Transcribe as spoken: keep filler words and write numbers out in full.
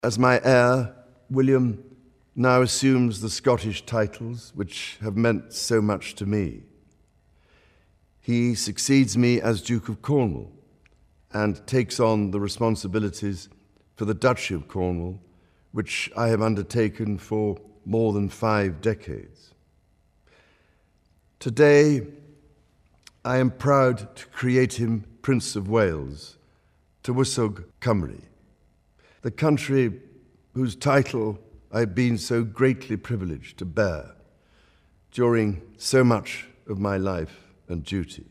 As my heir, William now assumes the Scottish titles which have meant so much to me. He succeeds me as Duke of Cornwall and takes on the responsibilities for the Duchy of Cornwall, which I have undertaken for more than five decades. Today, I am proud to create him Prince of Wales, Tywysog Cymru, the country whose title I've been so greatly privileged to bear during so much of my life and duty.